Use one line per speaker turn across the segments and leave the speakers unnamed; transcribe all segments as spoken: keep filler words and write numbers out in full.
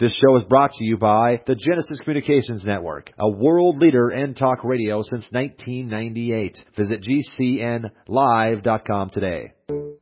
This show is brought to you by the Genesis Communications Network, a world leader in talk radio since nineteen ninety-eight. Visit G C N live dot com today.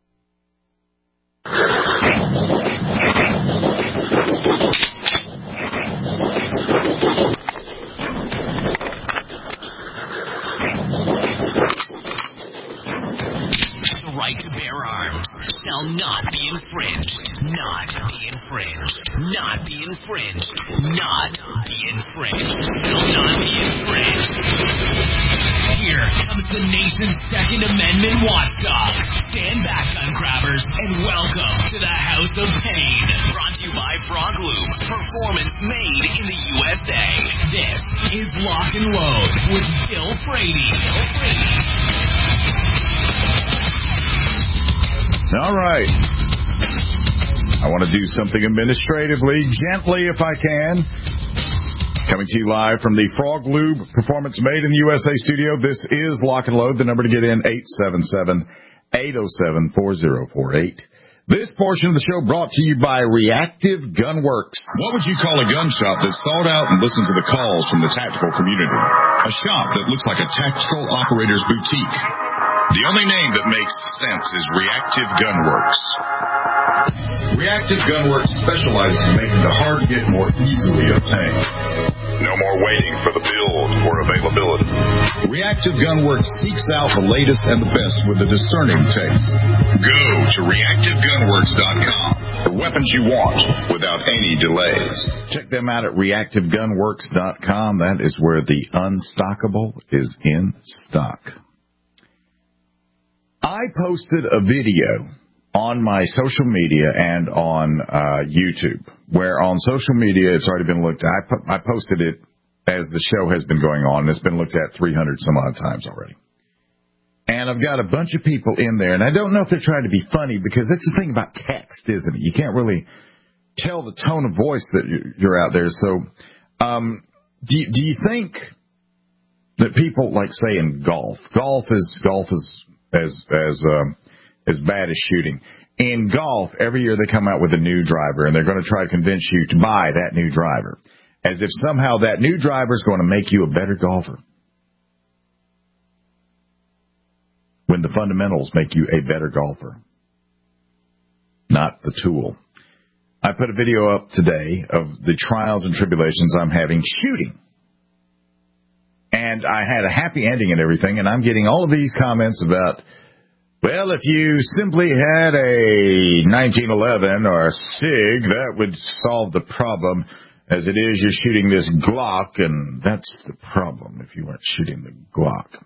The right to bear arms shall not be infringed. Not be infringed. Not be infringed. Not be infringed. Shall not be infringed. Here comes the nation's Second Amendment watchdog. Stand back, gun grabbers, and welcome to the House of Pain. Brought to you by Frog Lube. Performance made in the U S A. This is Lock and Load with Bill Frady. Bill Frady.
All right. I want to do something administratively, gently if I can. Coming to you live from the Frog Lube Performance Made in the U S A studio. This is Lock and Load. The number to get in, eight seven seven, eight oh seven, four oh four eight. This portion of the show brought to you by Reactive Gun Works. What would you call a gun shop that's thought out and listens to the calls from the tactical community? A shop that looks like a tactical operator's boutique. The only name that makes sense is Reactive Gun Works. Reactive Gun Works specializes in making the hard get more easily obtained. No more waiting for the build or availability. Reactive Gun Works seeks out the latest and the best with a discerning taste. Go to reactive gun works dot com for weapons you want without any delays. Check them out at reactive gun works dot com. That is where the unstockable is in stock. I posted a video on my social media and on uh, YouTube, where on social media it's already been looked at. I, po- I posted it as the show has been going on, and it's been looked at three hundred some odd times already. And I've got a bunch of people in there, and I don't know if they're trying to be funny, because that's the thing about text, isn't it? You can't really tell the tone of voice that you're out there. So um, do, do you think that people, like, say, in golf, golf is golf is as as um, as bad as shooting. In golf, every year they come out with a new driver, and they're going to try to convince you to buy that new driver, as if somehow that new driver is going to make you a better golfer, when the fundamentals make you a better golfer, not the tool. I put a video up today of the trials and tribulations I'm having shooting. And I had a happy ending and everything, and I'm getting all of these comments about, well, if you simply had a nineteen eleven or a SIG, that would solve the problem. As it is, you're shooting this Glock, and that's the problem if you weren't shooting the Glock.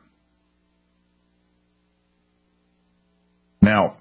Now,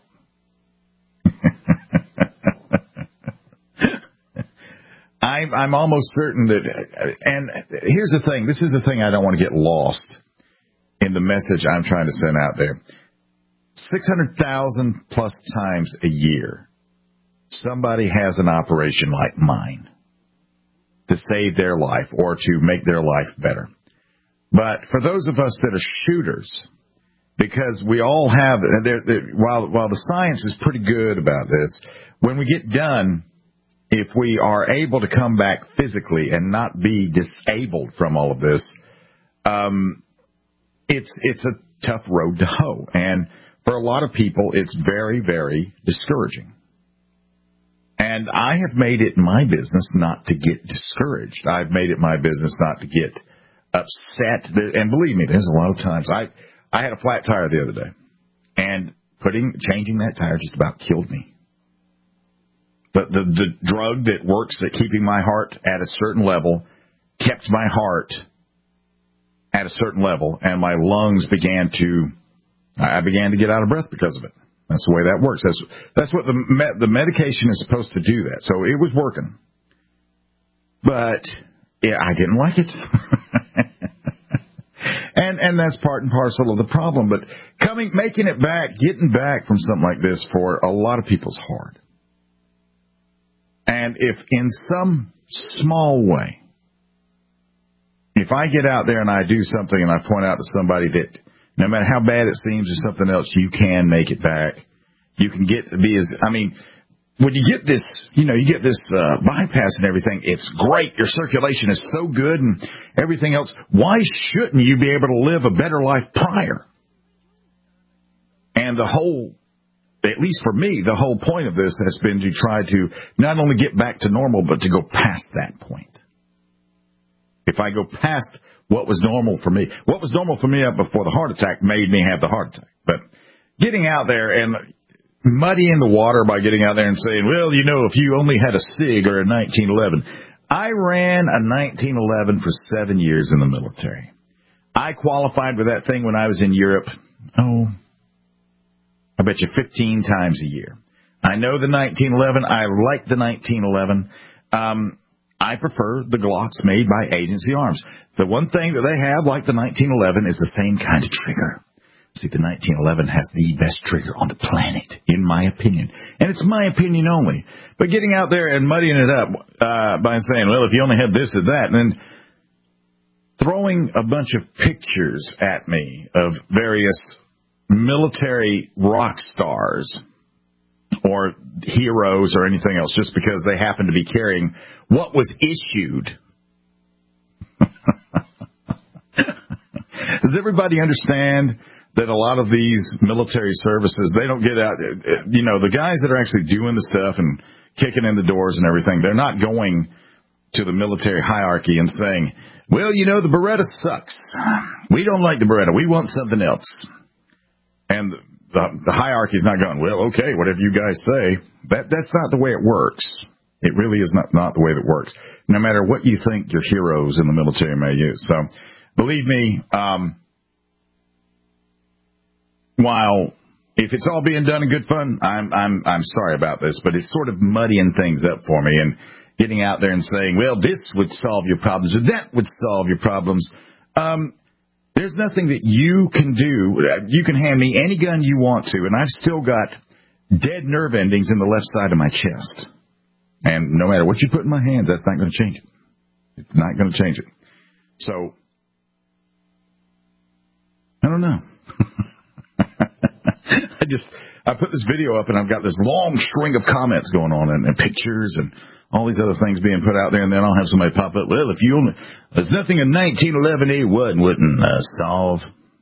I'm, I'm almost certain that, and here's the thing, this is the thing I don't want to get lost in the message I'm trying to send out there. six hundred thousand plus times a year, somebody has an operation like mine to save their life or to make their life better. But for those of us that are shooters, because we all have, they're, they're, while, while the science is pretty good about this, when we get done, if we are able to come back physically and not be disabled from all of this, um, it's it's a tough road to hoe. And for a lot of people, it's very, very discouraging. And I have made it my business not to get discouraged. I've made it my business not to get upset. And believe me, there's a lot of times. I, I had a flat tire the other day, and putting changing that tire just about killed me. The, the the drug that works at keeping my heart at a certain level kept my heart at a certain level, and my lungs began to, I began to get out of breath because of it. That's the way that works. That's that's what the me, the medication is supposed to do that. So it was working, but yeah, I didn't like it, and and that's part and parcel of the problem. But coming, making it back, getting back from something like this for a lot of people is hard. And if in some small way, if I get out there and I do something and I point out to somebody that no matter how bad it seems or something else, you can make it back. You can get to be as, I mean, when you get this, you know, you get this uh, bypass and everything, it's great. Your circulation is so good and everything else. Why shouldn't you be able to live a better life prior? And the whole, at least for me, the whole point of this has been to try to not only get back to normal, but to go past that point. If I go past what was normal for me, what was normal for me up before the heart attack made me have the heart attack. But getting out there and muddying the water by getting out there and saying, well, you know, if you only had a SIG or a nineteen eleven. I ran a nineteen eleven for seven years in the military. I qualified with that thing when I was in Europe. Oh, I bet you fifteen times a year. I know the nineteen eleven. I like the nineteen eleven. Um, I prefer the Glocks made by Agency Arms. The one thing that they have, like the nineteen eleven, is the same kind of trigger. See, the nineteen eleven has the best trigger on the planet, in my opinion. And it's my opinion only. But getting out there and muddying it up uh, by saying, well, if you only had this or that, and then throwing a bunch of pictures at me of various military rock stars or heroes or anything else just because they happen to be carrying what was issued. Does everybody understand that a lot of these military services, they don't get out, you know, the guys that are actually doing the stuff and kicking in the doors and everything, they're not going to the military hierarchy and saying, well, you know, the Beretta sucks. We don't like the Beretta. We want something else. And the, the hierarchy is not going, well, okay, whatever you guys say. That That's not the way it works. It really is not, not the way that it works, no matter what you think your heroes in the military may use. So, believe me, um, while if it's all being done in good fun, I'm I'm I'm sorry about this, but it's sort of muddying things up for me and getting out there and saying, well, this would solve your problems or that would solve your problems. Um, there's nothing that you can do. You can hand me any gun you want to, and I've still got dead nerve endings in the left side of my chest. And no matter what you put in my hands, that's not going to change it. It's not going to change it. So, I don't know. I just, I put this video up and I've got this long string of comments going on and, and pictures and all these other things being put out there, and then I'll have somebody pop up, well, if you only, there's nothing a nineteen eleven A would, wouldn't uh, solve.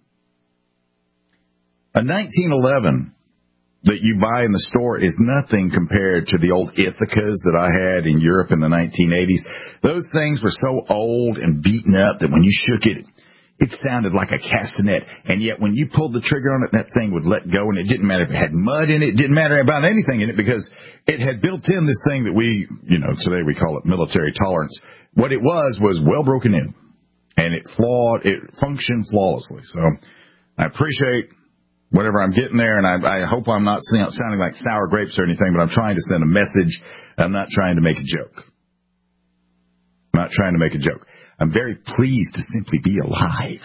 A nineteen eleven that you buy in the store is nothing compared to the old Ithacas that I had in Europe in the nineteen eighties. Those things were so old and beaten up that when you shook it, it sounded like a castanet, and yet when you pulled the trigger on it, that thing would let go, and it didn't matter if it had mud in it. It didn't matter about anything in it because it had built in this thing that we, you know, today we call it military tolerance. What it was was well broken in, and it flawed, it functioned flawlessly. So I appreciate whatever I'm getting there, and I, I hope I'm not sounding like sour grapes or anything, but I'm trying to send a message. I'm not trying to make a joke. I'm not trying to make a joke. I'm very pleased to simply be alive.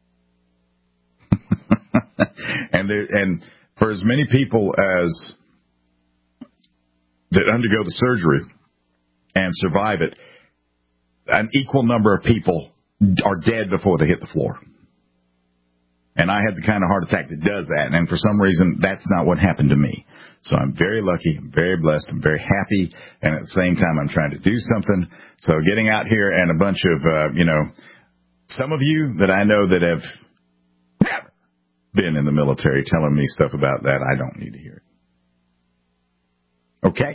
and there, and for as many people as that undergo the surgery and survive it, an equal number of people are dead before they hit the floor. And I had the kind of heart attack that does that, and for some reason, that's not what happened to me. So I'm very lucky, I'm very blessed, I'm very happy, and at the same time, I'm trying to do something. So getting out here and a bunch of, uh, you know, some of you that I know that have never been in the military telling me stuff about that, I don't need to hear it. Okay?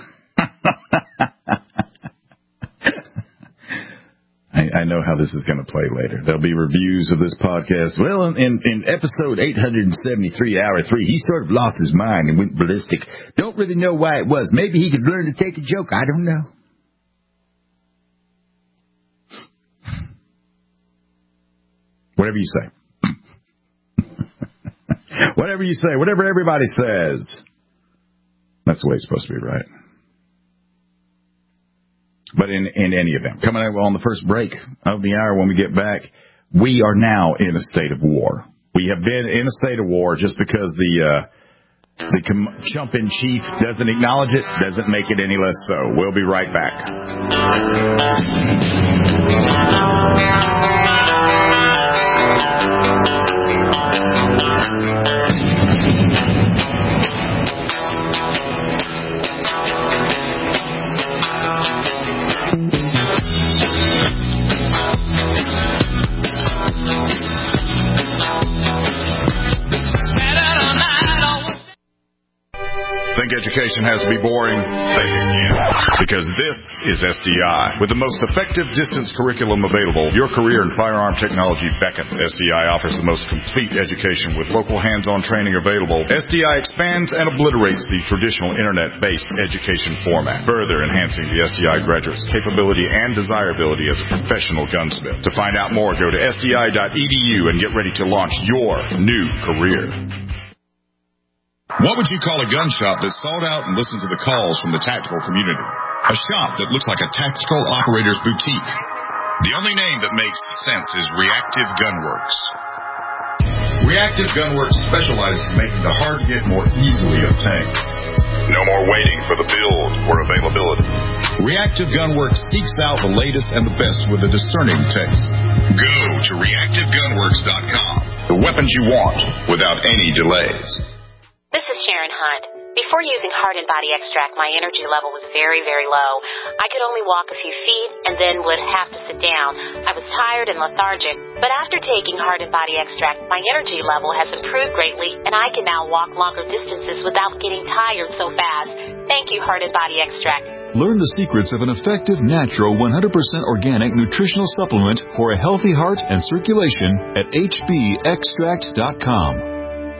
I, I know how this is going to play later. There'll be reviews of this podcast. Well, in, in episode eight seventy-three, hour three, he sort of lost his mind and went ballistic. Don't really know why it was. Maybe he could learn to take a joke. I don't know. Whatever you say. Whatever you say. Whatever everybody says. That's the way it's supposed to be, right? But in, in any event, coming up on the first break of the hour when we get back, we are now in a state of war. We have been in a state of war just because the uh, the com- chump in chief doesn't acknowledge it, doesn't make it any less so. We'll be right back. Think education has to be boring? Think again. Because this is S D I. With the most effective distance curriculum available, your career in firearm technology beckons. S D I offers the most complete education with local hands-on training available. S D I expands and obliterates the traditional internet-based education format, further enhancing the S D I graduate's capability and desirability as a professional gunsmith. To find out more, go to S D I dot E D U and get ready to launch your new career. What would you call a gun shop that's sold out and listens to the calls from the tactical community? A shop that looks like a tactical operator's boutique. The only name that makes sense is Reactive Gunworks. Reactive Gunworks specializes in making the hard-to-get more easily obtained. No more waiting for the build or availability. Reactive Gunworks seeks out the latest and the best with a discerning taste. Go to reactive gunworks dot com. The weapons you want without any delays.
This is Sharon Hunt. Before using Heart and Body Extract, my energy level was very, very low. I could only walk a few feet and then would have to sit down. I was tired and lethargic. But after taking Heart and Body Extract, my energy level has improved greatly, and I can now walk longer distances without getting tired so fast. Thank you, Heart and Body Extract.
Learn the secrets of an effective, natural, one hundred percent organic nutritional supplement for a healthy heart and circulation at H B extract dot com.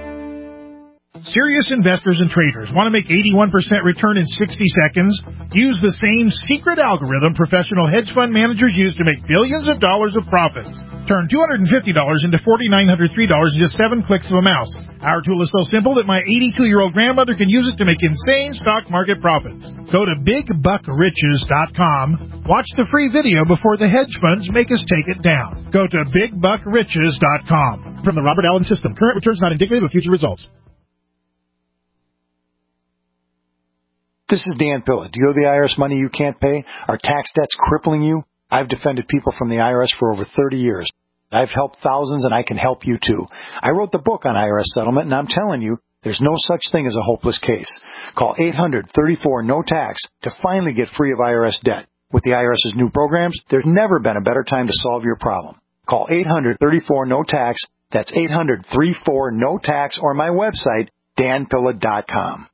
Serious investors and traders want to make eighty-one percent return in sixty seconds? Use the same secret algorithm professional hedge fund managers use to make billions of dollars of profits. Turn two hundred fifty dollars into four thousand nine hundred three dollars in just seven clicks of a mouse. Our tool is so simple that my eighty-two-year-old grandmother can use it to make insane stock market profits. Go to big buck riches dot com. Watch the free video before the hedge funds make us take it down. Go to big buck riches dot com. From the Robert Allen System. Current returns not indicative of future results.
This is Dan Pilla. Do you owe the I R S money you can't pay? Are tax debts crippling you? I've defended people from the I R S for over thirty years. I've helped thousands, and I can help you too. I wrote the book on I R S settlement, and I'm telling you, there's no such thing as a hopeless case. Call eight hundred, thirty-four, no tax to finally get free of I R S debt. With the IRS's new programs, there's never been a better time to solve your problem. Call eight hundred, thirty-four, no tax. That's eight hundred, thirty-four, no tax, or my website, dan pilla dot com.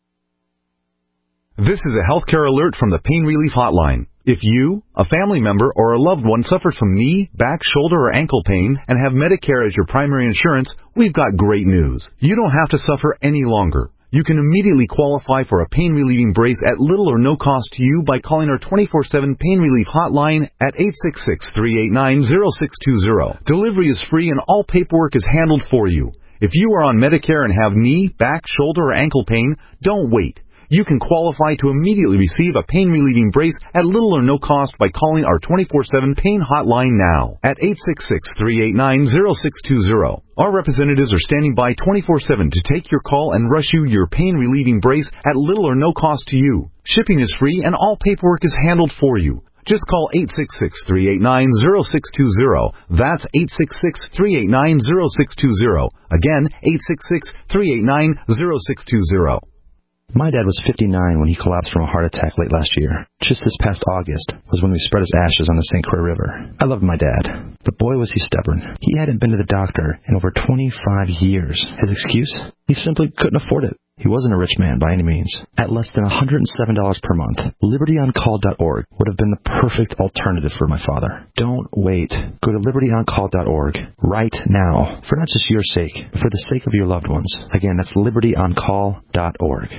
This is a healthcare alert from the Pain Relief Hotline. If you, a family member, or a loved one suffers from knee, back, shoulder, or ankle pain and have Medicare as your primary insurance, we've got great news. You don't have to suffer any longer. You can immediately qualify for a pain-relieving brace at little or no cost to you by calling our twenty-four seven Pain Relief Hotline at eight six six, three eight nine, zero six two zero. Delivery is free and all paperwork is handled for you. If you are on Medicare and have knee, back, shoulder, or ankle pain, don't wait. You can qualify to immediately receive a pain-relieving brace at little or no cost by calling our twenty-four seven Pain Hotline now at eight six six, three eight nine, zero six two zero. Our representatives are standing by twenty-four seven to take your call and rush you your pain-relieving brace at little or no cost to you. Shipping is free and all paperwork is handled for you. Just call eight six six, three eight nine, zero six two zero. That's eight six six, three eight nine, zero six two zero. Again, eight six six, three eight nine, zero six two zero.
My dad was fifty-nine when he collapsed from a heart attack late last year. Just this past August was when we spread his ashes on the Saint Croix River. I loved my dad, but boy was he stubborn. He hadn't been to the doctor in over twenty-five years. His excuse? He simply couldn't afford it. He wasn't a rich man by any means. At less than one hundred seven dollars per month, liberty on call dot org would have been the perfect alternative for my father. Don't wait. Go to liberty on call dot org right now, for not just your sake, but for the sake of your loved ones. Again, that's liberty on call dot org.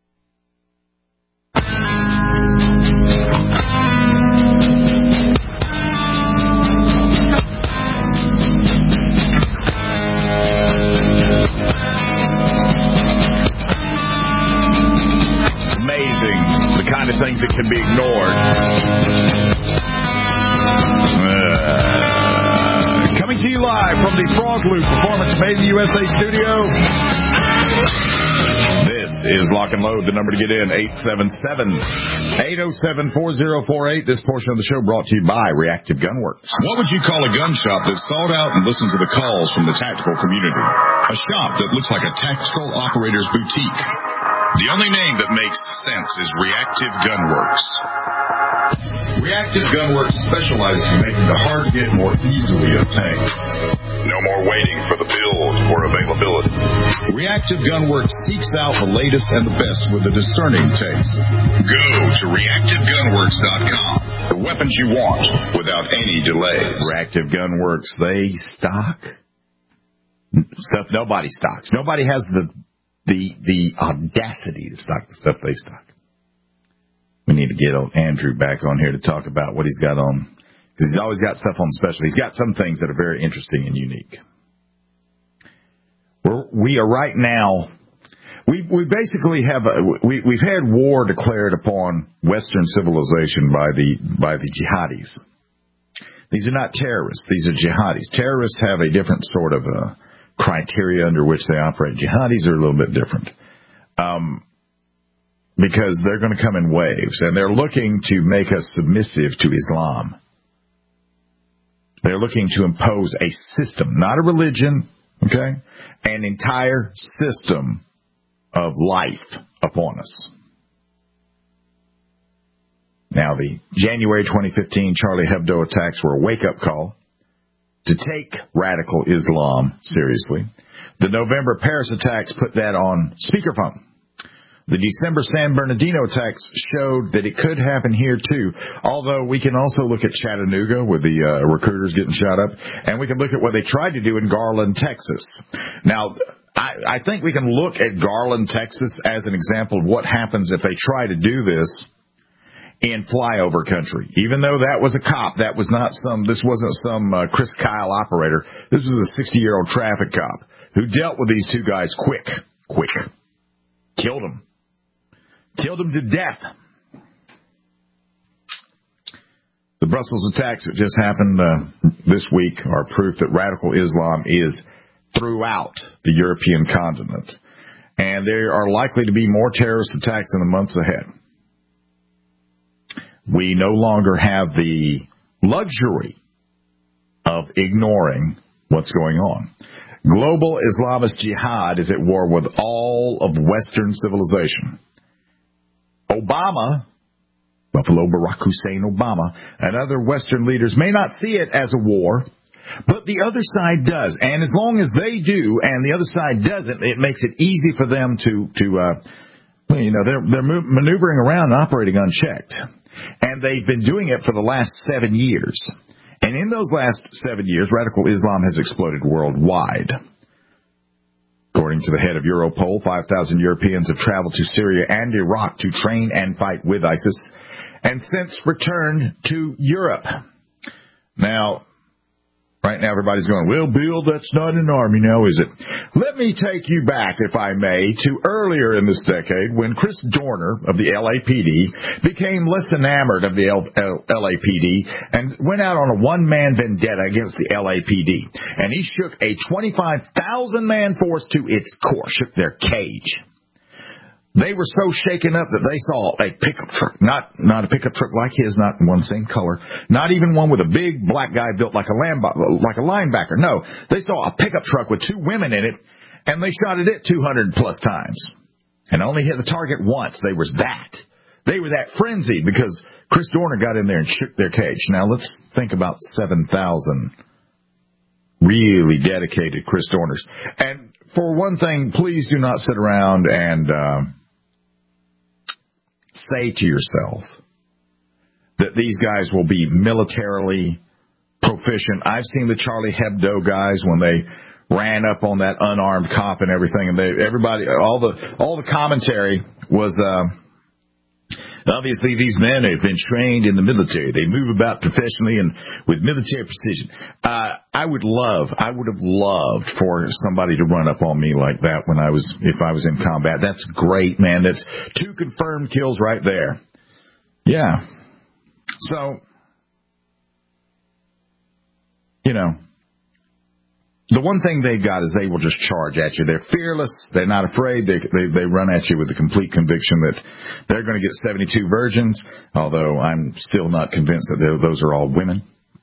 Amazing, the kind of things that can be ignored. Uh, coming to you live from the Frog Loop Performance Made in the U S A studio. This is Lock and Load. The number to get in, eight seven seven, eight oh seven, four oh four eight. This portion of the show brought to you by Reactive Gunworks. What would you call a gun shop that's sold out and listens to the calls from the tactical community? A shop that looks like a tactical operator's boutique. The only name that makes sense is Reactive Gunworks. Reactive Gunworks specializes in making the hard-to-get more easily obtained. No more waiting for the build or availability. Reactive Gunworks seeks out the latest and the best with a discerning taste. Go to reactive gunworks dot com. The weapons you want without any delays. Reactive Gunworks, they stock stuff nobody stocks. Nobody has the the the audacity to stock the stuff they stock. We need to get old Andrew back on here to talk about what he's got on, because he's always got stuff on special. He's got some things that are very interesting and unique. We're, we are right now, we we basically have, a, we, we've had war declared upon Western civilization by the by the jihadis. These are not terrorists. These are jihadis. Terrorists have a different sort of uh, criteria under which they operate. Jihadis are a little bit different. Um Because they're going to come in waves, and they're looking to make us submissive to Islam. They're looking to impose a system, not a religion, okay, an entire system of life upon us. Now, the January twenty fifteen Charlie Hebdo attacks were a wake-up call to take radical Islam seriously. The November Paris attacks put that on speakerphone. The December San Bernardino attacks showed that it could happen here, too, although we can also look at Chattanooga with the uh, recruiters getting shot up, and we can look at what they tried to do in Garland, Texas. Now, I, I think we can look at Garland, Texas as an example of what happens if they try to do this in flyover country. Even though that was a cop, that was not some, this wasn't some uh, Chris Kyle operator. This was a sixty-year-old traffic cop who dealt with these two guys quick, quick. Killed them. Killed him to death. The Brussels attacks that just happened uh, this week are proof that radical Islam is throughout the European continent. And there are likely to be more terrorist attacks in the months ahead. We no longer have the luxury of ignoring what's going on. Global Islamist jihad is at war with all of Western civilization. Obama, Buffalo Barack Hussein Obama, and other Western leaders may not see it as a war, but the other side does. And as long as they do and the other side doesn't, it makes it easy for them to, to uh, well, you know, they're, they're maneuvering around and operating unchecked. And they've been doing it for the last seven years. And in those last seven years, radical Islam has exploded worldwide. According to the head of Europol, five thousand Europeans have traveled to Syria and Iraq to train and fight with ISIS, and since returned to Europe. Now, right now everybody's going, well, Bill, that's not an army now, is it? Let me take you back, if I may, to earlier in this decade when Chris Dorner of the L A P D became less enamored of the L A P D and went out on a one-man vendetta against the L A P D. And he shook a twenty-five thousand man force to its core, shook their cage. They were so shaken up that they saw a pickup truck, not not a pickup truck like his, not one same color, not even one with a big black guy built like a lamb, like a linebacker. No, they saw a pickup truck with two women in it, and they shot at it two hundred plus times, and only hit the target once. They was that. They were that frenzied because Chris Dorner got in there and shook their cage. Now let's think about seven thousand really dedicated Chris Dorners. And for one thing, please do not sit around and uh, say to yourself that these guys will be militarily proficient. I've seen the Charlie Hebdo guys when they ran up on that unarmed cop and everything, and they, everybody, all the all the commentary was, uh, obviously these men have been trained in the military. They move about professionally and with military precision. Uh, I would love, I would have loved for somebody to run up on me like that when I was, if I was in combat. That's great, man. That's two confirmed kills right there. Yeah. So, you know, the one thing they've got is they will just charge at you. They're fearless. They're not afraid. They they, they run at you with the complete conviction that they're going to get seventy-two virgins, although I'm still not convinced that those are all women.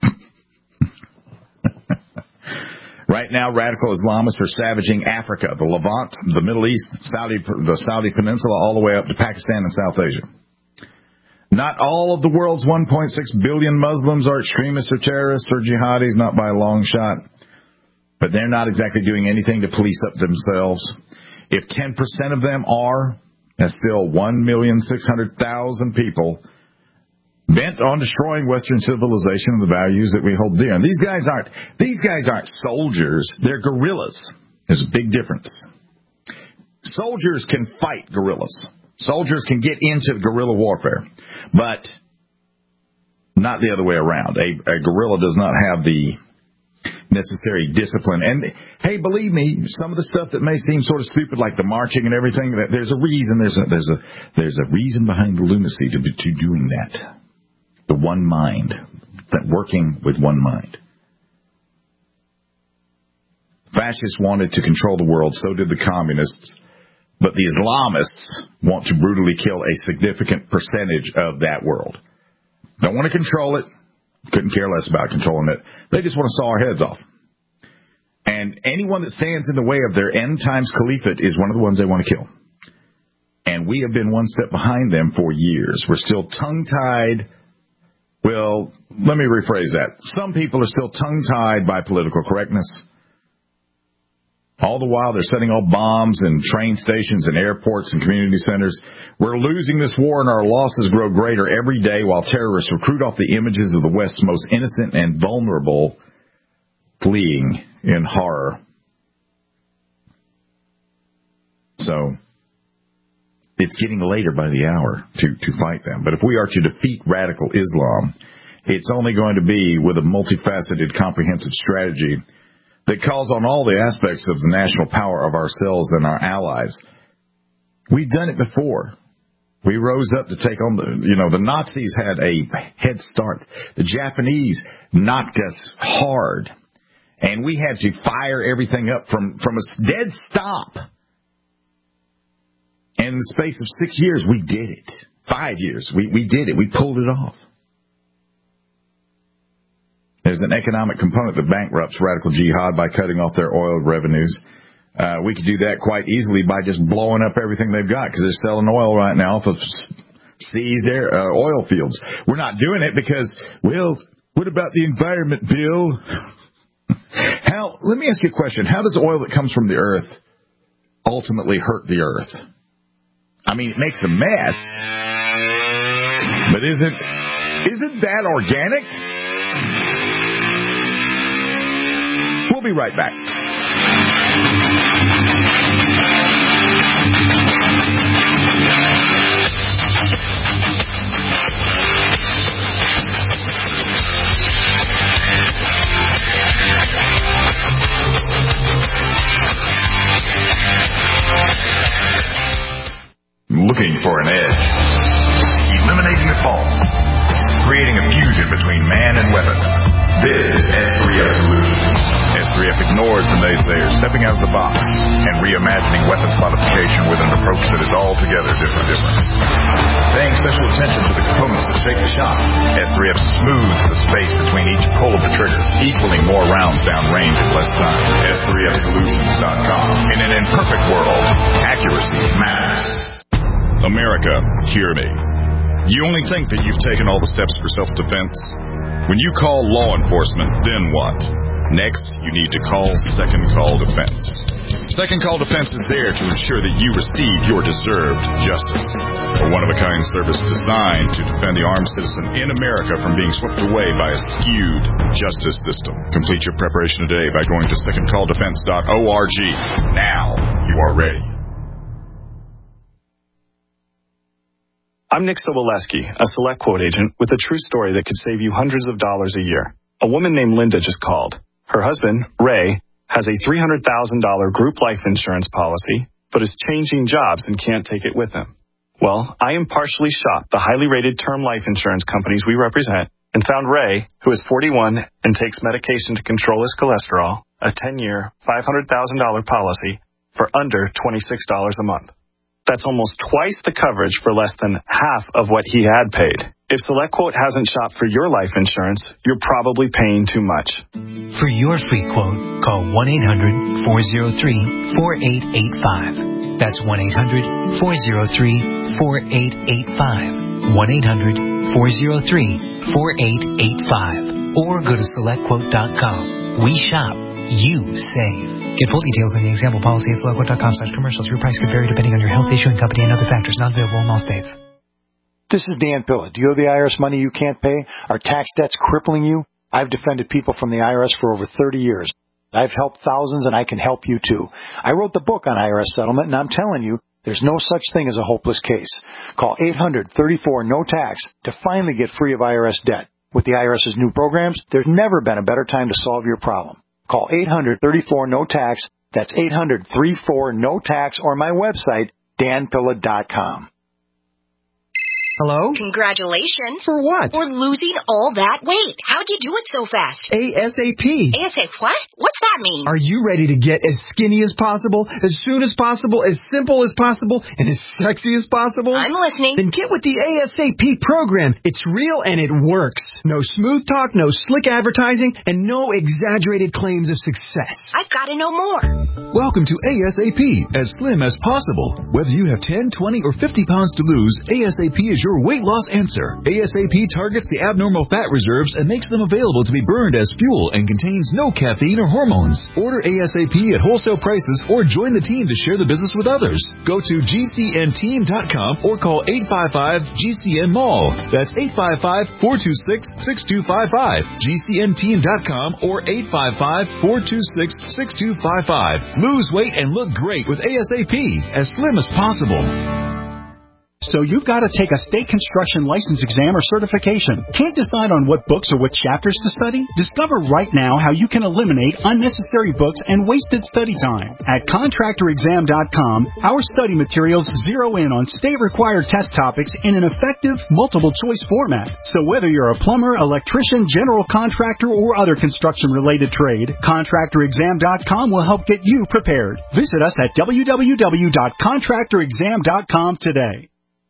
Right now, radical Islamists are savaging Africa, the Levant, the Middle East, Saudi, the Saudi Peninsula, all the way up to Pakistan and South Asia. Not all of the world's one point six billion Muslims are extremists or terrorists or jihadis, not by a long shot. But they're not exactly doing anything to police up themselves. If ten percent of them are, that's still one million six hundred thousand people bent on destroying Western civilization and the values that we hold dear. And these guys aren't, these guys aren't soldiers. They're guerrillas. There's a big difference. Soldiers can fight guerrillas. Soldiers can get into guerrilla warfare, but not the other way around. A, a guerrilla does not have the necessary discipline. And, hey, believe me, some of the stuff that may seem sort of stupid, like the marching and everything, there's a reason. There's a, there's a, there's a reason behind the lunacy to, to doing that. The one mind, that working with one mind. Fascists wanted to control the world, so did the communists. But the Islamists want to brutally kill a significant percentage of that world. Don't want to control it. Couldn't care less about controlling it. They just want to saw our heads off. And anyone that stands in the way of their end times caliphate is one of the ones they want to kill. And we have been one step behind them for years. We're still tongue-tied. Well, let me rephrase that. Some people are still tongue-tied by political correctness. All the while, they're setting off bombs in train stations and airports and community centers. We're losing this war, and our losses grow greater every day while terrorists recruit off the images of the West's most innocent and vulnerable, fleeing in horror. So, it's getting later by the hour to, to fight them. But if we are to defeat radical Islam, it's only going to be with a multifaceted, comprehensive strategy that calls on all the aspects of the national power of ourselves and our allies. We've done it before. We rose up to take on the, you know, the Nazis had a head start. The Japanese knocked us hard. And we had to fire everything up from, from a dead stop. And in the space of six years, we did it. Five years, we, we did it. We pulled it off. There's an economic component that bankrupts radical jihad by cutting off their oil revenues. Uh, we could do that quite easily by just blowing up everything they've got because they're selling oil right now off of seized air, uh, oil fields. We're not doing it because, well, what about the environment, Bill? How? Let me ask you a question. How does oil that comes from the earth ultimately hurt the earth? I mean, it makes a mess. But isn't, isn't that organic? We'll be right back. Looking for an edge. Eliminating the false. Creating a fusion between man and weapon. This is S three F Solutions. S three F ignores the naysayers, stepping out of the box and reimagining weapons modification with an approach that is altogether different. different. Paying special attention to the components that shape the shot, S three F smooths the space between each pull of the trigger, equaling more rounds down range in less time. S three F Solutions dot com. In an imperfect world, accuracy matters. America, hear me. You only think that you've taken all the steps for self-defense? When you call law enforcement, then what? Next, you need to call Second Call Defense. Second Call Defense is there to ensure that you receive your deserved justice. A one-of-a-kind service designed to defend the armed citizen in America from being swept away by a skewed justice system. Complete your preparation today by going to second call defense dot org. Now you are ready.
I'm Nick Soboleski, a Select Quote agent with a true story that could save you hundreds of dollars a year. A woman named Linda just called. Her husband, Ray, has a three hundred thousand dollars group life insurance policy, but is changing jobs and can't take it with him. Well, I impartially shopped the highly rated term life insurance companies we represent and found Ray, who is forty-one and takes medication to control his cholesterol, a ten-year, five hundred thousand dollars policy for under twenty-six dollars a month. That's almost twice the coverage for less than half of what he had paid. If SelectQuote hasn't shopped for your life insurance, you're probably paying too much.
For your free quote, call one eight hundred four oh three four eight eight five. That's one eight hundred four oh three four eight eight five. one eight hundred four oh three four eight eight five. Or go to select quote dot com. We shop. You save. Get full details on the example policy at select quote dot com slash commercials. Your price could vary depending on your health, issuing company, and other factors. Not available in all states.
This is Dan Pilla. Do you owe the I R S money you can't pay? Are tax debts crippling you? I've defended people from the I R S for over thirty years. I've helped thousands, and I can help you too. I wrote the book on I R S settlement, and I'm telling you, there's no such thing as a hopeless case. Call eight hundred thirty-four no tax to finally get free of I R S debt. With the IRS's new programs, there's never been a better time to solve your problem. Call eight hundred thirty-four no tax. That's eight hundred thirty-four no tax, or my website, dan pilla dot com.
Hello?
Congratulations.
For what?
For losing all that weight. How'd you do it so fast?
ASAP.
ASAP what? What's that mean?
Are you ready to get as skinny as possible, as soon as possible, as simple as possible, and as sexy as possible?
I'm listening.
Then get with the ASAP program. It's real and it works. No smooth talk, no slick advertising, and no exaggerated claims of success.
I've got to know more.
Welcome to ASAP, as slim as possible. Whether you have ten, twenty, or fifty pounds to lose, ASAP is your weight loss answer. ASAP targets the abnormal fat reserves and makes them available to be burned as fuel and contains no caffeine or hormones. Order ASAP at wholesale prices or join the team to share the business with others. Go to G C N team dot com or call eight five five G C N mall. That's eight five five, four two six, six two five five. G C N team dot com or eight five five, four two six, six two five five. Lose weight and look great with ASAP, as slim as possible.
So you've got to take a state construction license exam or certification. Can't decide on what books or what chapters to study? Discover right now how you can eliminate unnecessary books and wasted study time. At contractor exam dot com, our study materials zero in on state-required test topics in an effective, multiple-choice format. So whether you're a plumber, electrician, general contractor, or other construction-related trade, contractor exam dot com will help get you prepared. Visit us at w w w dot contractor exam dot com today.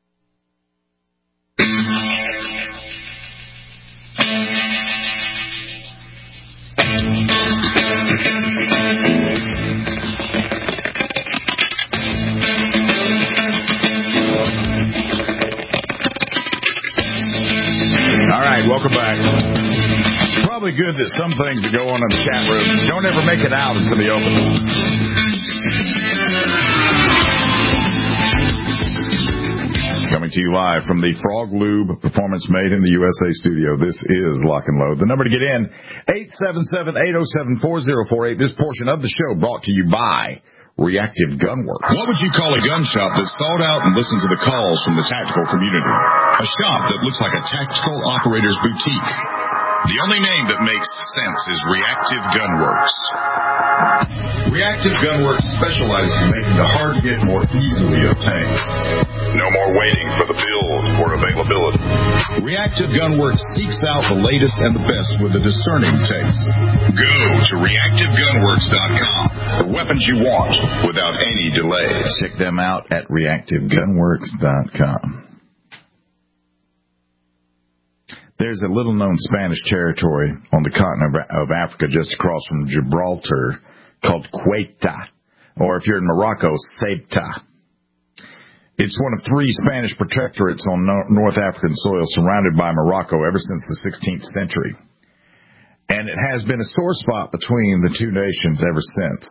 All right, welcome back. It's probably good that some things that go on in the chat room don't ever make it out into the open. Coming to you live from the Frog Lube Performance Made in the U S A studio. This is Lock and Load. The number to get in, eight seven seven, eight oh seven, four oh four eight. This portion of the show brought to you by Reactive Gunworks. What would you call a gun shop that's thought out and listens to the calls from the tactical community? A shop that looks like a tactical operator's boutique. The only name that makes sense is Reactive Gunworks. Reactive Gunworks specializes in making the hard get more easily obtained. No more waiting for the build or availability. Reactive Gunworks seeks out the latest and the best with a discerning taste. Go to reactive gunworks dot com for weapons you want without any delays. Check them out at reactive gunworks dot com. There's a little-known Spanish territory on the continent of Africa just across from Gibraltar called Ceuta, or if you're in Morocco, Ceuta. It's one of three Spanish protectorates on North African soil surrounded by Morocco ever since the sixteenth century. And it has been a sore spot between the two nations ever since.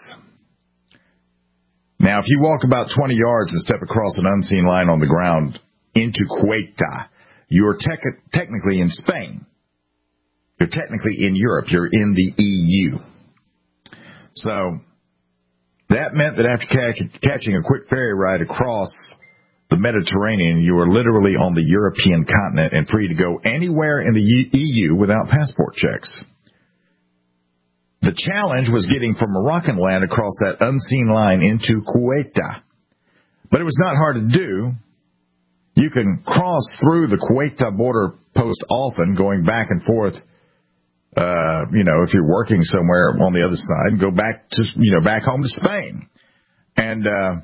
Now, if you walk about twenty yards and step across an unseen line on the ground into Ceuta, you're tec- technically in Spain. You're technically in Europe. You're in the E U. So that meant that after catch- catching a quick ferry ride across the Mediterranean, you were literally on the European continent and free to go anywhere in the E U without passport checks. The challenge was getting from Moroccan land across that unseen line into Ceuta. But it was not hard to do. You can cross through the Ceuta border post often, going back and forth, uh, you know, if you're working somewhere on the other side, and go back to, you know, back home to Spain. And uh,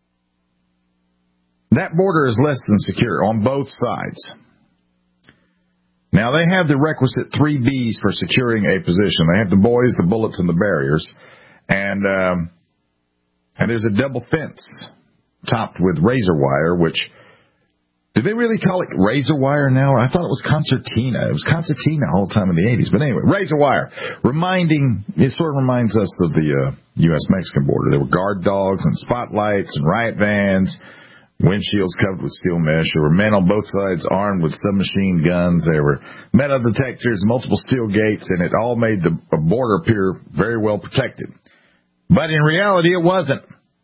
that border is less than secure on both sides. Now, they have the requisite three B's for securing a position. They have the buoys, the bullets, and the barriers. And, um, and there's a double fence topped with razor wire, which Did they really call it razor wire now? I thought it was concertina. It was concertina all the time in the eighties. But anyway, razor wire. Reminding, it sort of reminds us of the uh, U S Mexican border. There were guard dogs and spotlights and riot vans, windshields covered with steel mesh. There were men on both sides armed with submachine guns. There were metal detectors, multiple steel gates, and it all made the border appear very well protected. But in reality, it wasn't.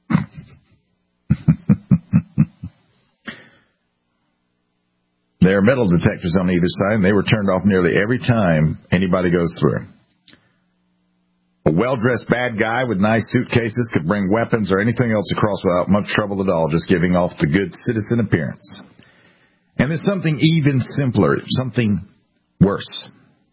There are metal detectors on either side, and they were turned off nearly every time anybody goes through. A well-dressed bad guy with nice suitcases could bring weapons or anything else across without much trouble at all, just giving off the good citizen appearance. And there's something even simpler, something worse.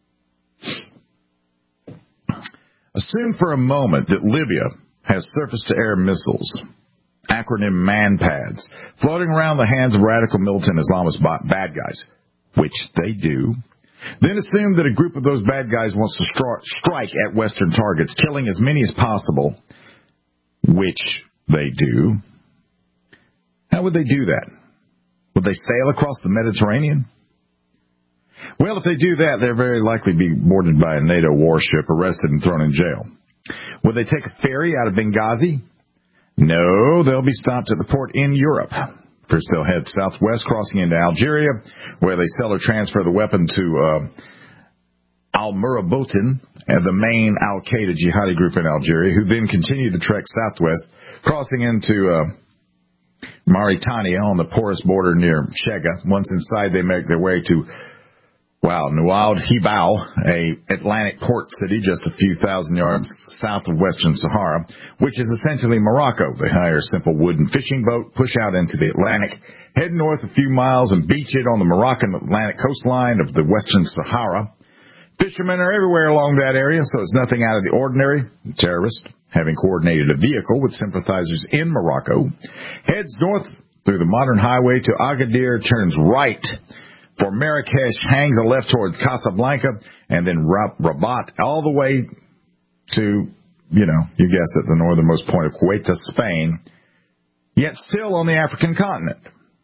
Assume for a moment that Libya has surface-to-air missiles, acronym MANPADS, floating around the hands of radical militant Islamist bad guys, which they do. Then assume that a group of those bad guys wants to stri- strike at Western targets, killing as many as possible, which they do. How would they do that? Would they sail across the Mediterranean? Well, if they do that, they'll very likely be boarded by a NATO warship, arrested and thrown in jail. Would they take a ferry out of Benghazi? No, they'll be stopped at the port in Europe. First, they'll head southwest, crossing into Algeria, where they sell or transfer the weapon to uh, Al-Murabotin, the main Al-Qaeda jihadi group in Algeria, who then continue to trek southwest, crossing into uh, Mauritania on the porous border near Chega. Once inside, they make their way to Wow, Nouad Hibou, a Atlantic port city just a few thousand yards south of Western Sahara, which is essentially Morocco. They hire a simple wooden fishing boat, push out into the Atlantic, head north a few miles, and beach it on the Moroccan Atlantic coastline of the Western Sahara. Fishermen are everywhere along that area, so it's nothing out of the ordinary. The terrorist, having coordinated a vehicle with sympathizers in Morocco, heads north through the modern highway to Agadir, turns right for Marrakesh, hangs a left towards Casablanca, and then Rabat all the way to, you know, you guessed it, the northernmost point of Kuwait to Spain, yet still on the African continent.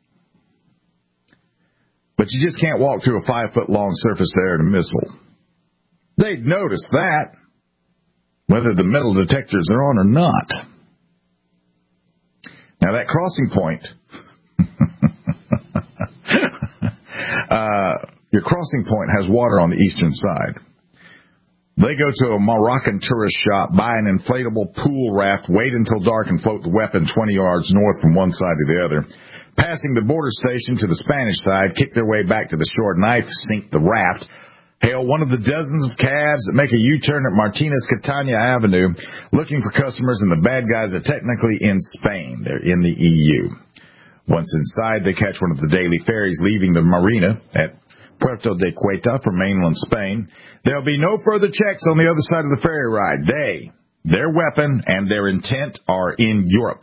But you just can't walk through a five-foot-long surface-to-air missile. They'd notice that, whether the metal detectors are on or not. Now, that crossing point... Uh, your crossing point has water on the eastern side. They go to a Moroccan tourist shop, buy an inflatable pool raft, wait until dark, and float the weapon twenty yards north from one side to the other. Passing the border station to the Spanish side, kick their way back to the shore, knife sink the raft, hail one of the dozens of cabs that make a U-turn at Martinez Catania Avenue, looking for customers, and the bad guys are technically in Spain. They're in the E U. Once inside, they catch one of the daily ferries leaving the marina at Puerto de Cueta from mainland Spain. There'll be no further checks on the other side of the ferry ride. They, their weapon, and their intent are in Europe.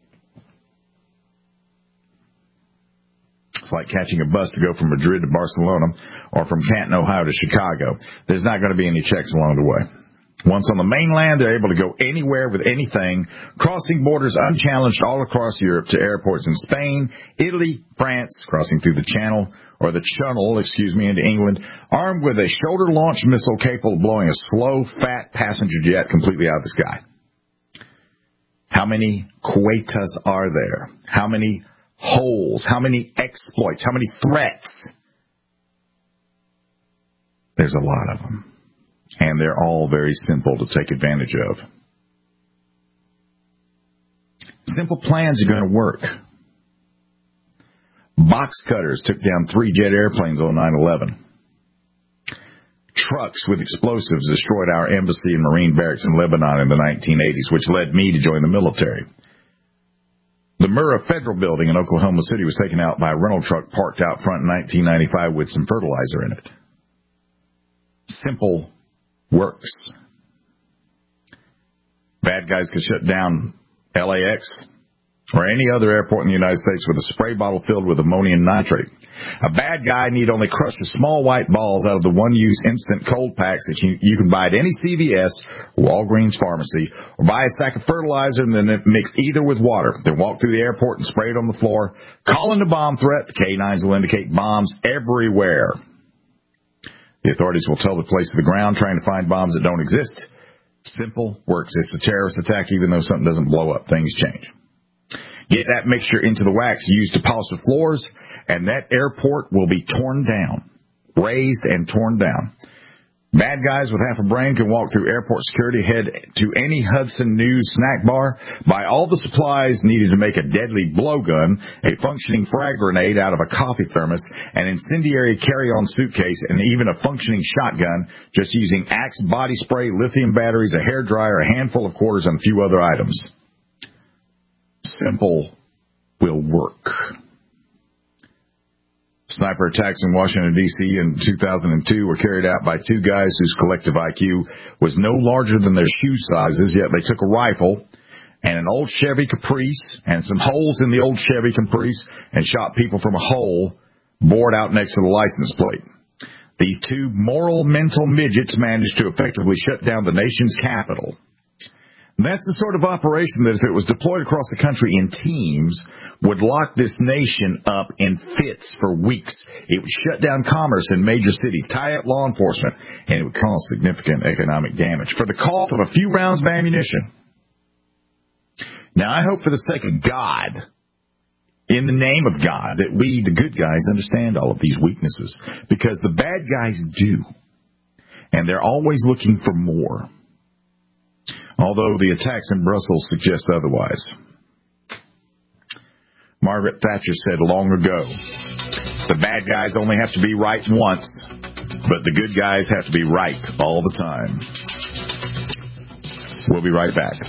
It's like catching a bus to go from Madrid to Barcelona or from Canton, Ohio to Chicago. There's not going to be any checks along the way. Once on the mainland, they're able to go anywhere with anything, crossing borders unchallenged all across Europe to airports in Spain, Italy, France, crossing through the Channel, or the Channel, excuse me, into England, armed with a shoulder-launched missile capable of blowing a slow, fat passenger jet completely out of the sky. How many Quetas are there? How many holes? How many exploits? How many threats? There's a lot of them. And they're all very simple to take advantage of. Simple plans are going to work. Box cutters took down three jet airplanes on nine eleven. Trucks with explosives destroyed our embassy and Marine barracks in Lebanon in the nineteen eighties, which led me to join the military. The Murrah Federal Building in Oklahoma City was taken out by a rental truck parked out front in nineteen ninety-five with some fertilizer in it. Simple works. Bad guys could shut down L A X, or any other airport in the United States with a spray bottle filled with ammonium nitrate. A bad guy need only crush the small white balls out of the one-use instant cold packs that you, you can buy at any C V S, Walgreens pharmacy, or buy a sack of fertilizer and then mix either with water. Then walk through the airport and spray it on the floor. Call in a bomb threat. The K nines will indicate bombs everywhere. The authorities will tell to place to the ground trying to find bombs that don't exist. Simple, works. It's a terrorist attack. Even though something doesn't blow up, things change. Get that mixture into the wax used to polish the floors, and that airport will be torn down, razed and torn down. Bad guys with half a brain can walk through airport security, head to any Hudson News snack bar, buy all the supplies needed to make a deadly blowgun, a functioning frag grenade out of a coffee thermos, an incendiary carry-on suitcase, and even a functioning shotgun, just using Axe body spray, lithium batteries, a hairdryer, a handful of quarters, and a few other items. Simple will work. Sniper attacks in Washington, D C in two thousand two were carried out by two guys whose collective I Q was no larger than their shoe sizes, yet they took a rifle and an old Chevy Caprice and some holes in the old Chevy Caprice and shot people from a hole bored out next to the license plate. These two moral mental midgets managed to effectively shut down the nation's capital. That's the sort of operation that if it was deployed across the country in teams, would lock this nation up in fits for weeks. It would shut down commerce in major cities, tie up law enforcement, and it would cause significant economic damage for the cost of a few rounds of ammunition. Now, I hope for the sake of God, in the name of God, that we, the good guys, understand all of these weaknesses, because the bad guys do, and they're always looking for more. Although the attacks in Brussels suggest otherwise. Margaret Thatcher said long ago, the bad guys only have to be right once, but the good guys have to be right all the time. We'll be right back.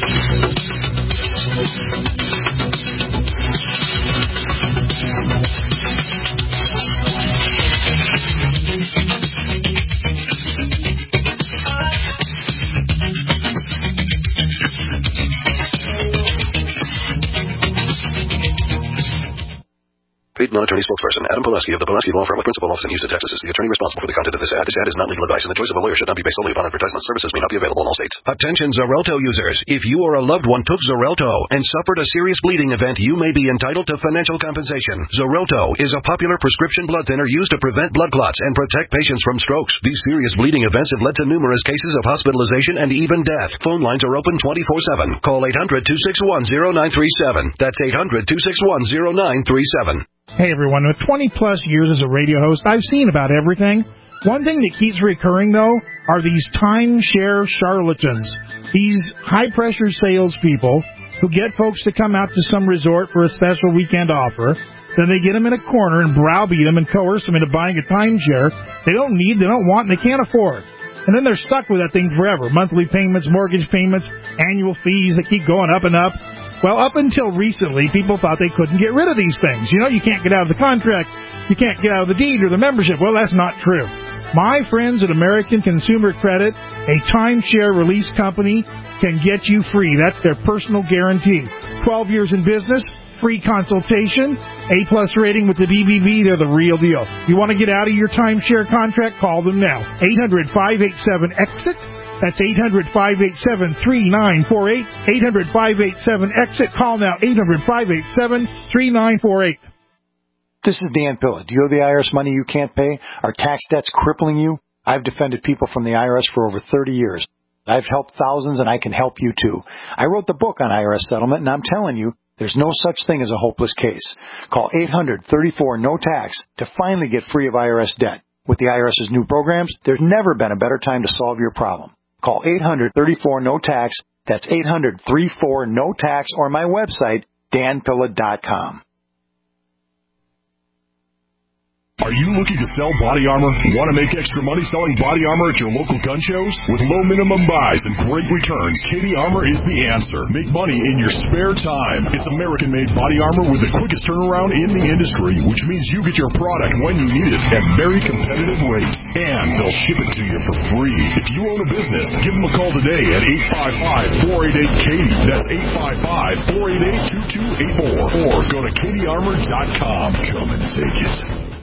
Paid non-attorney spokesperson Adam Pulaski of the Pulaski Law Firm with principal office in Houston, Texas is the attorney responsible for the content of this ad. This ad is not legal advice, and the choice of a lawyer should not be based solely upon advertisement. Services may not be available in all states.
Attention Xarelto users. If you or a loved one took Xarelto and suffered a serious bleeding event, you may be entitled to financial compensation. Xarelto is a popular prescription blood thinner used to prevent blood clots and protect patients from strokes. These serious bleeding events have led to numerous cases of hospitalization and even death. Phone lines are open twenty-four seven. Call eight hundred, two six one, zero nine three seven. That's eight hundred, two six one, zero nine three seven.
Hey everyone, with twenty plus years as a radio host, I've seen about everything. One thing that keeps recurring, though, are these timeshare charlatans. These high-pressure salespeople who get folks to come out to some resort for a special weekend offer. Then they get them in a corner and browbeat them and coerce them into buying a timeshare they don't need, they don't want, and they can't afford. And then they're stuck with that thing forever. Monthly payments, mortgage payments, annual fees that keep going up and up. Well, up until recently, people thought they couldn't get rid of these things. You know, you can't get out of the contract, you can't get out of the deed or the membership. Well, that's not true. My friends at American Consumer Credit, a timeshare release company, can get you free. That's their personal guarantee. twelve years in business, free consultation, A-plus rating with the B B B, they're the real deal. You want to get out of your timeshare contract? Call them now. eight hundred, five eight seven, EXIT. That's eight hundred, five eight seven, three nine four eight. eight hundred, five eight seven, EXIT. Call now, eight hundred, five eight seven, three nine four eight.
This is Dan Pilla. Do you owe the I R S money you can't pay? Are tax debts crippling you? I've defended people from the I R S for over thirty years. I've helped thousands, and I can help you too. I wrote the book on I R S settlement, and I'm telling you, there's no such thing as a hopeless case. Call eight hundred, thirty-four, no tax to finally get free of I R S debt. With the IRS's new programs, there's never been a better time to solve your problem. Call eight hundred, thirty-four, no tax. That's eight hundred, thirty-four, no tax, or my website, dan pilla dot com.
Are you looking to sell body armor? Want to make extra money selling body armor at your local gun shows? With low minimum buys and great returns, Katie Armor is the answer. Make money in your spare time. It's American-made body armor with the quickest turnaround in the industry, which means you get your product when you need it at very competitive rates. And they'll ship it to you for free. If you own a business, give them a call today at eight five five, four eight eight, Katie. That's eight five five, four eight eight, two two eight four. Or go to katie armor dot com. Come and take it.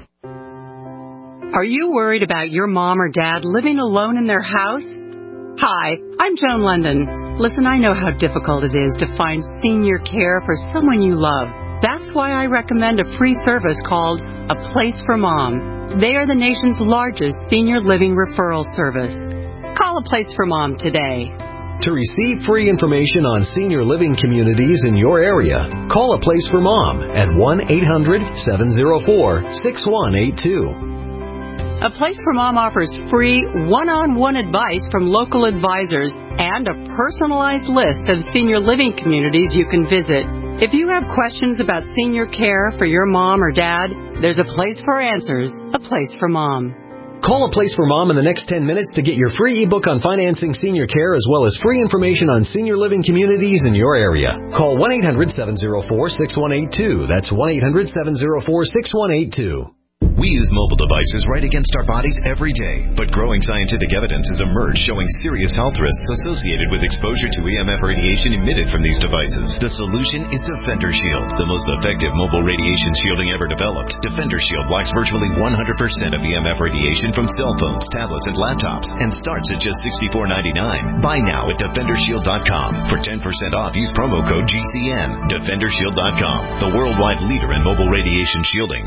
Are you worried about your mom or dad living alone in their house? Hi, I'm Joan London. Listen, I know how difficult it is to find senior care for someone you love. That's why I recommend a free service called A Place for Mom. They are the nation's largest senior living referral service. Call A Place for Mom today.
To receive free information on senior living communities in your area, call A Place for Mom at one eight hundred, seven oh four, six one eight two.
A Place for Mom offers free one-on-one advice from local advisors and a personalized list of senior living communities you can visit. If you have questions about senior care for your mom or dad, there's a place for answers, A Place for Mom.
Call A Place for Mom in the next ten minutes to get your free ebook on financing senior care as well as free information on senior living communities in your area. Call one eight hundred, seven oh four, six one eight two. That's one eight hundred, seven oh four, six one eight two.
We use mobile devices right against our bodies every day, but growing scientific evidence has emerged showing serious health risks associated with exposure to E M F radiation emitted from these devices. The solution is Defender Shield, the most effective mobile radiation shielding ever developed. Defender Shield blocks virtually one hundred percent of E M F radiation from cell phones, tablets, and laptops, and starts at just sixty-four ninety-nine. Buy now at defender shield dot com. For ten percent off, use promo code G C N. defender shield dot com, the worldwide leader in mobile radiation shielding.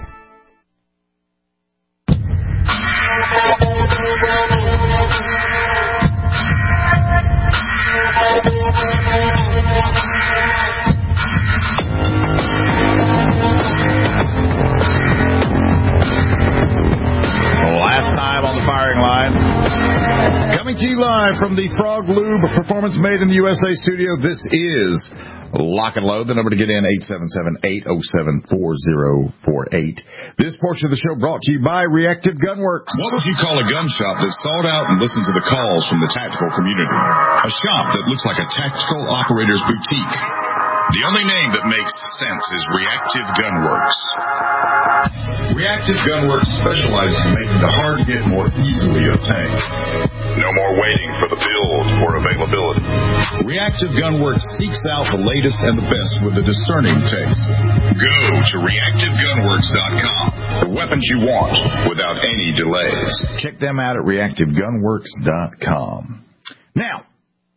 Last time on the firing line. Coming to you live from the Frog Lube Performance Made in the U S A studio, this is Lock and Load. The number to get in, eight seven seven, eight oh seven, four oh four eight. This portion of the show brought to you by Reactive Gunworks.
What would you call a gun shop that's thought out and listens to the calls from the tactical community? A shop that looks like a tactical operator's boutique. The only name that makes sense is Reactive Gunworks. Reactive Gunworks specializes in making the hard-to-get more easily obtained. No more waiting for the build or availability. Reactive Gunworks seeks out the latest and the best with a discerning taste. Go to reactive gunworks dot com. The weapons you want without any delays.
Check them out at reactive gunworks dot com. Now,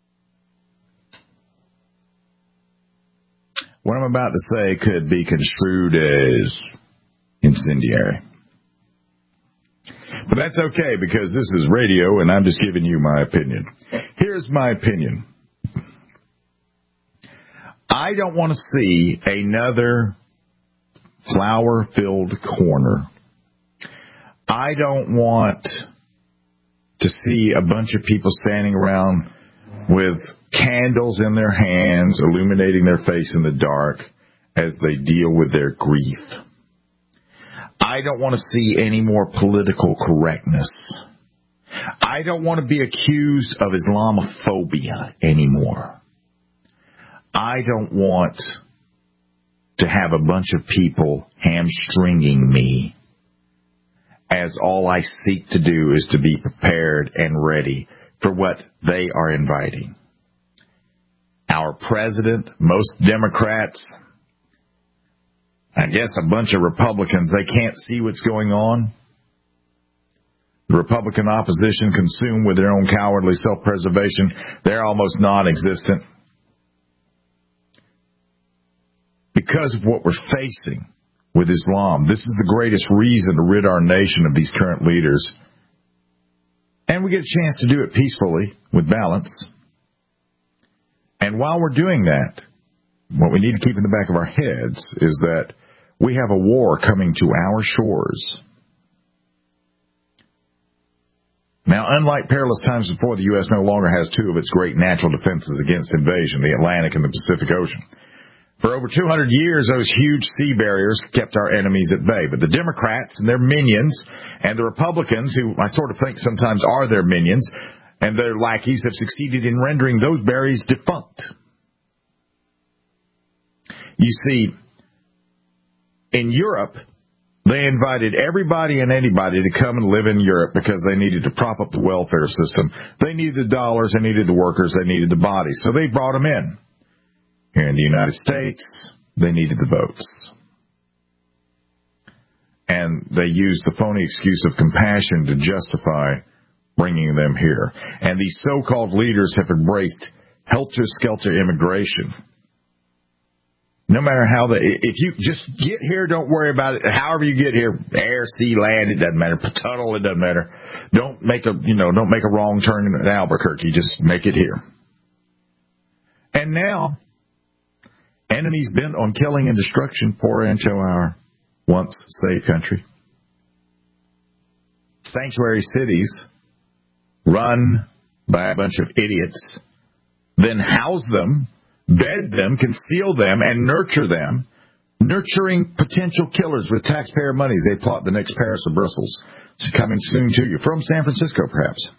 what I'm about to say could be construed as incendiary. But that's okay, because this is radio and I'm just giving you my opinion. Here's my opinion. I don't want to see another flower-filled corner. I don't want to see a bunch of people standing around with candles in their hands, illuminating their face in the dark as they deal with their grief. I don't want to see any more political correctness. I don't want to be accused of Islamophobia anymore. I don't want to have a bunch of people hamstringing me, as all I seek to do is to be prepared and ready for what they are inviting. Our president, most Democrats, I guess a bunch of Republicans, they can't see what's going on. The Republican opposition, consumed with their own cowardly self-preservation, they're almost non-existent. Because of what we're facing with Islam, this is the greatest reason to rid our nation of these current leaders. And we get a chance to do it peacefully, with balance. And while we're doing that, what we need to keep in the back of our heads is that we have a war coming to our shores. Now, unlike perilous times before, the U S no longer has two of its great natural defenses against invasion, the Atlantic and the Pacific Ocean. For over two hundred years, those huge sea barriers kept our enemies at bay. But the Democrats and their minions and the Republicans, who I sort of think sometimes are their minions, and their lackeys have succeeded in rendering those barriers defunct. You see, in Europe, they invited everybody and anybody to come and live in Europe because they needed to prop up the welfare system. They needed the dollars, they needed the workers, they needed the bodies. So they brought them in. Here in the United States, they needed the votes. And they used the phony excuse of compassion to justify bringing them here. And these so-called leaders have embraced helter-skelter immigration. No matter how they, if you just get here, don't worry about it. However you get here, air, sea, land, it doesn't matter. Tunnel, it doesn't matter. Don't make a, you know, don't make a wrong turn in Albuquerque. Just make it here. And now, enemies bent on killing and destruction pour into our once safe country. Sanctuary cities run by a bunch of idiots, then house them, bed them, conceal them, and nurture them, nurturing potential killers with taxpayer monies. They plot the next Paris or Brussels. It's coming soon to you, from San Francisco perhaps.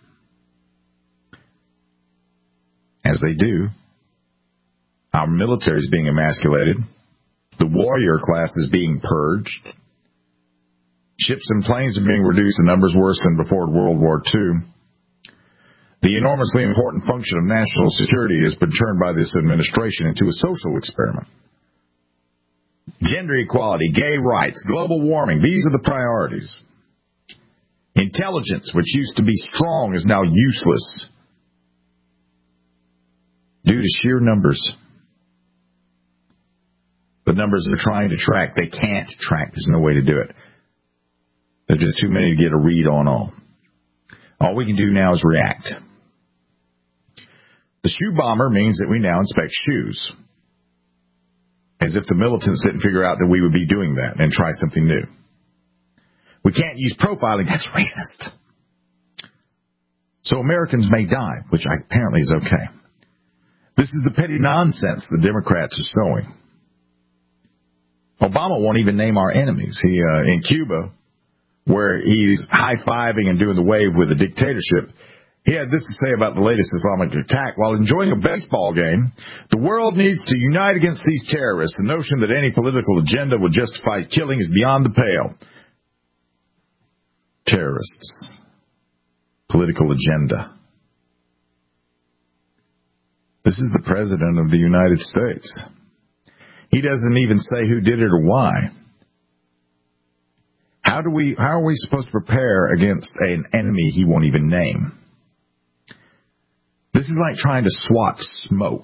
As they do, our military is being emasculated. The warrior class is being purged. Ships and planes are being reduced to numbers worse than before World War Two. The enormously important function of national security has been turned by this administration into a social experiment. Gender equality, gay rights, global warming, these are the priorities. Intelligence, which used to be strong, is now useless due to sheer numbers. The numbers they're trying to track, they can't track. There's no way to do it. There's just too many to get a read on all. All we can do now is react. The shoe bomber means that we now inspect shoes. As if the militants didn't figure out that we would be doing that and try something new. We can't use profiling. That's racist. So Americans may die, which apparently is okay. This is the petty nonsense the Democrats are sowing. Obama won't even name our enemies. He uh, in Cuba, where he's high-fiving and doing the wave with a dictatorship, he had this to say about the latest Islamic attack. While enjoying a baseball game, the world needs to unite against these terrorists. The notion that any political agenda would justify killing is beyond the pale. Terrorists. Political agenda. This is the President of the United States. He doesn't even say who did it or why. How do we? How are we supposed to prepare against an enemy he won't even name? This is like trying to swat smoke.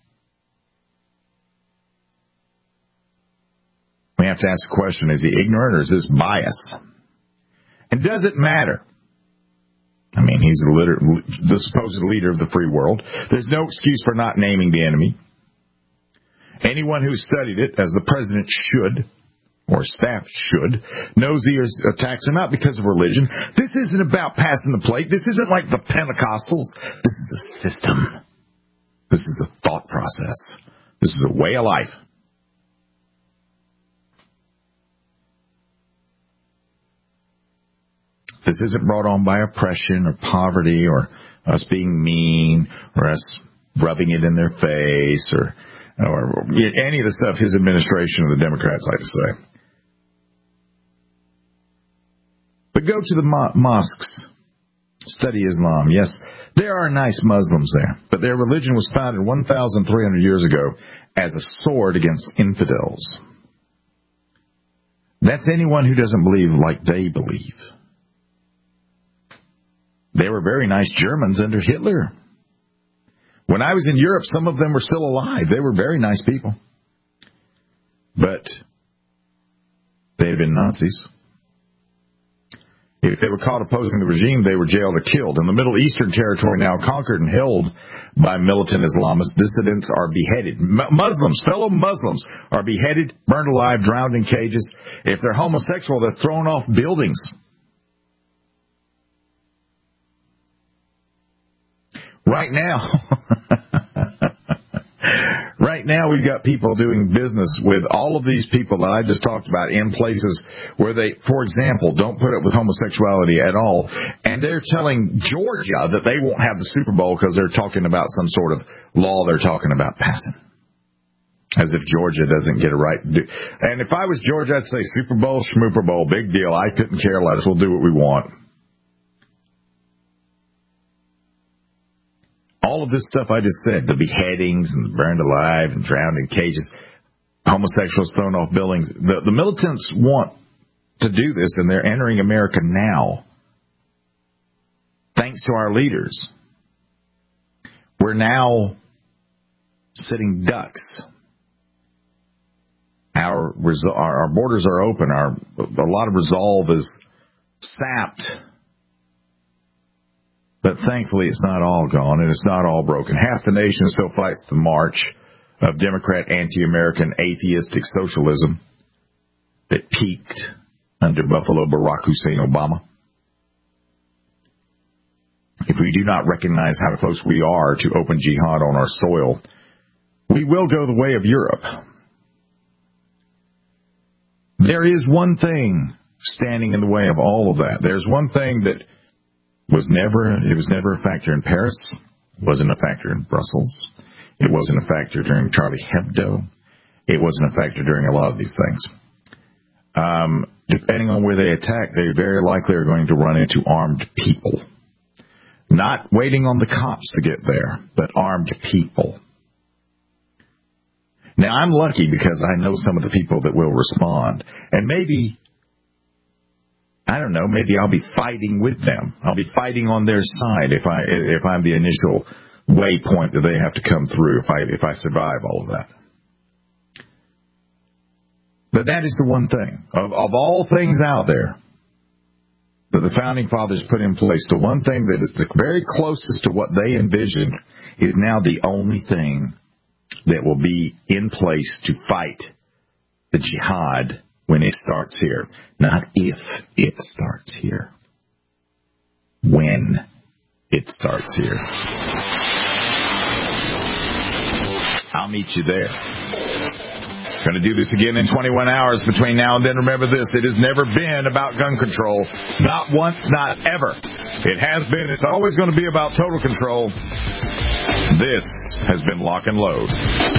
We have to ask the question, is he ignorant or is this bias? And does it matter? I mean, he's the, leader, the supposed leader of the free world. There's no excuse for not naming the enemy. Anyone who studied it, as the president should, or staff should, knows he attacks are not because of religion. This isn't about passing the plate. This isn't like the Pentecostals. This is a system. This is a thought process. This is a way of life. This isn't brought on by oppression or poverty or us being mean or us rubbing it in their face or, or any of the stuff his administration or the Democrats like to say. But go to the mo- mosques, study Islam. Yes, there are nice Muslims there, but their religion was founded one thousand three hundred years ago as a sword against infidels. That's anyone who doesn't believe like they believe. They were very nice Germans under Hitler. When I was in Europe, some of them were still alive. They were very nice people. But they had been Nazis. If they were caught opposing the regime, they were jailed or killed. In the Middle Eastern territory now conquered and held by militant Islamists, dissidents are beheaded. M- Muslims, fellow Muslims, are beheaded, burned alive, drowned in cages. If they're homosexual, they're thrown off buildings. Right now, right now we've got people doing business with all of these people that I just talked about in places where they, for example, don't put up with homosexuality at all. And they're telling Georgia that they won't have the Super Bowl because they're talking about some sort of law they're talking about passing. As if Georgia doesn't get a right to do. And if I was Georgia, I'd say Super Bowl, Schmooper Bowl, big deal. I couldn't care less. We'll do what we want. All of this stuff I just said, the beheadings and burned alive and drowned in cages, homosexuals thrown off buildings. The, the militants want to do this, and they're entering America now. Thanks to our leaders. We're now sitting ducks. Our, our borders are open. Our, a lot of resolve is sapped. But thankfully, it's not all gone, and it's not all broken. Half the nation still fights the march of Democrat, anti-American, atheistic socialism that peaked under Buffalo Barack Hussein Obama. If we do not recognize how close we are to open jihad on our soil, we will go the way of Europe. There is one thing standing in the way of all of that. There's one thing that was never, it was never a factor in Paris, wasn't a factor in Brussels, it wasn't a factor during Charlie Hebdo, it wasn't a factor during a lot of these things. Um, depending on where they attack, they very likely are going to run into armed people. Not waiting on the cops to get there, but armed people. Now, I'm lucky because I know some of the people that will respond. And maybe, I don't know, maybe I'll be fighting with them. I'll be fighting on their side if, I, if I'm the initial waypoint that they have to come through, if I, if I survive all of that. But that is the one thing. Of, of all things out there that the Founding Fathers put in place, the one thing that is the very closest to what they envisioned is now the only thing that will be in place to fight the jihad when it starts here. Not if it starts here. When it starts here. I'll meet you there. Going to do this again in twenty-one hours between now and then. Remember this, it has never been about gun control. Not once, not ever. It has been, it's always going to be about total control. This has been Lock and Load.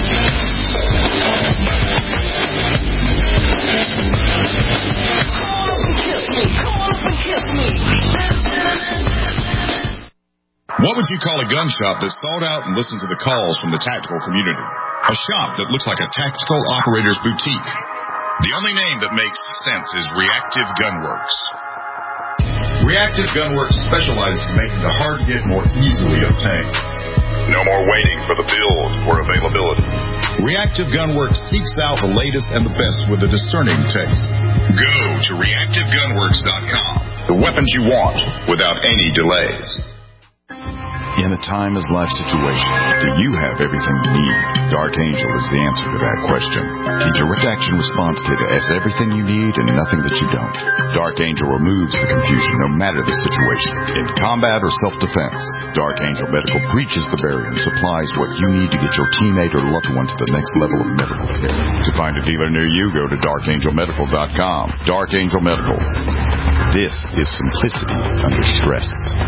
What would you call a gun shop that sought out and listened to the calls from the tactical community? A shop that looks like a tactical operator's boutique. The only name that makes sense is Reactive Gunworks. Reactive Gunworks specializes in making the hard get more easily obtained. No more waiting for the build or availability. Reactive Gunworks seeks out the latest and the best with a discerning taste. Go to reactive gunworks dot com. The weapons you want without any delays.
In a time as life situation, do you have everything you need? Dark Angel is the answer to that question. The Direct Action Response Kit has everything you need and nothing that you don't. Dark Angel removes the confusion no matter the situation. In combat or self-defense, Dark Angel Medical breaches the barrier and supplies what you need to get your teammate or loved one to the next level of medical care. To find a dealer near you, go to dark angel medical dot com. Dark Angel Medical. This is simplicity under stress.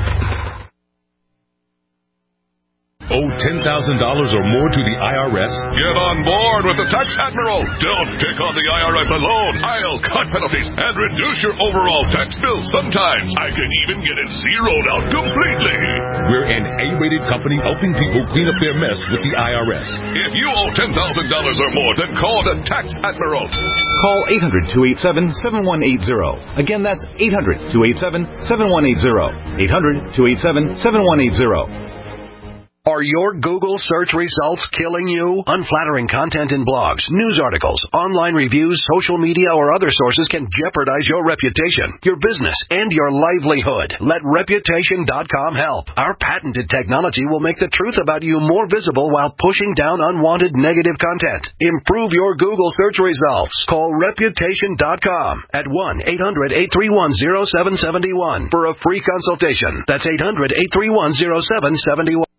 Owe ten thousand dollars or more to the I R S?
Get on board with the Tax Admiral. Don't take on the I R S alone. I'll cut penalties and reduce your overall tax bill. Sometimes I can even get it zeroed out completely.
We're an A-rated company helping people clean up their mess with the I R S.
If you owe ten thousand dollars or more, then call the Tax Admiral.
Call eight hundred, two eight seven, seven one eight zero. Again, that's eight hundred, two eight seven, seven one eight zero. eight hundred, two eight seven, seven one eight zero.
Are your Google search results killing you? Unflattering content in blogs, news articles, online reviews, social media, or other sources can jeopardize your reputation, your business, and your livelihood. Let Reputation dot com help. Our patented technology will make the truth about you more visible while pushing down unwanted negative content. Improve your Google search results. Call Reputation dot com at one eight hundred, eight three one, zero seven seven one for a free consultation. That's eight hundred, eight three one, zero seven seven one.